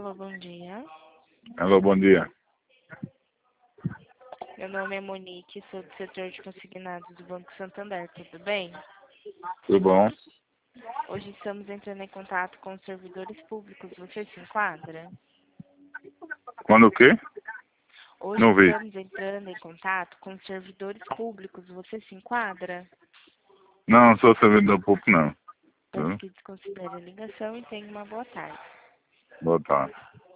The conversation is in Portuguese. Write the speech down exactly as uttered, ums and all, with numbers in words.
Alô, bom dia. Alô, bom dia. Meu nome é Monique, sou do setor de consignados do Banco Santander, tudo bem? Tudo bom? Hoje estamos entrando em contato com os servidores públicos, você se enquadra? Quando o quê? Hoje Não vi. estamos entrando em contato com os servidores públicos, você se enquadra? Não, não sou servidor público, não. Peço Tá? que desconsidere a ligação e tenha uma boa tarde. Boa tarde.